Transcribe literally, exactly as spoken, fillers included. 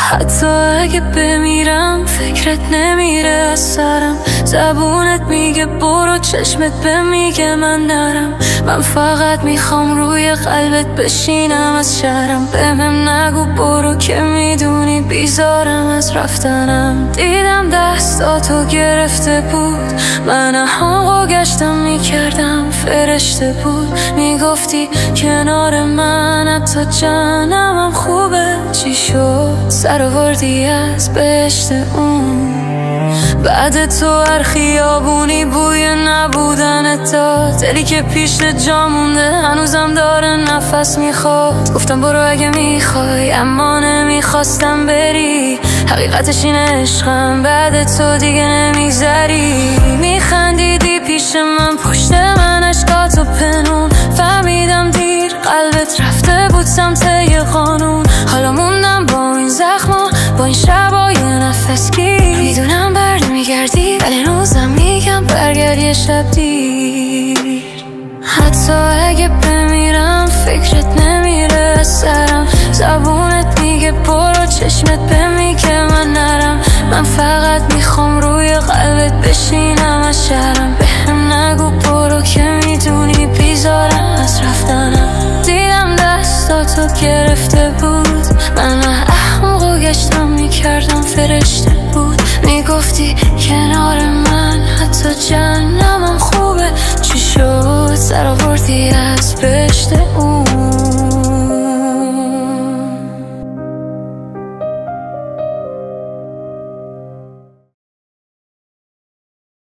حتی اگه بمیرم فکرت نمیره از سرم. زبونت میگه برو، چشمت به میگه من نرم. من فقط میخوام روی قلبت بشینم از شهرم. بهم نگو برو که میدونی بیزارم از رفتنم. دیدم دستاتو گرفته بود، من حقا گشتم میکردم فرشته بود. میگفتی کنار من حتی جنمم خوبه. چی شد؟ سر آوردی از بهشت اون. بعد تو هر خیابونی بوی نبودن داد. دلی که پیش جا مونده هنوزم داره نفس میخواد. گفتم برو اگه میخوای، اما نمیخواستم بری. حقیقتش این عشقم بعد تو دیگه نمیگذری. میخندیدی پیش من، پشت من اشکاتو پنون. فهمیدم دیر قلبت رفته بود سمت یه قانون. حالا موندم با این زخما، با این شبای نفس گیر. میدونم بر نمیگردی ولی روزم میگم برگرد یه شب دیر. حتی اگه بمیرم فکرت نمیره از سرم. زبونت میگه برو، چشمت به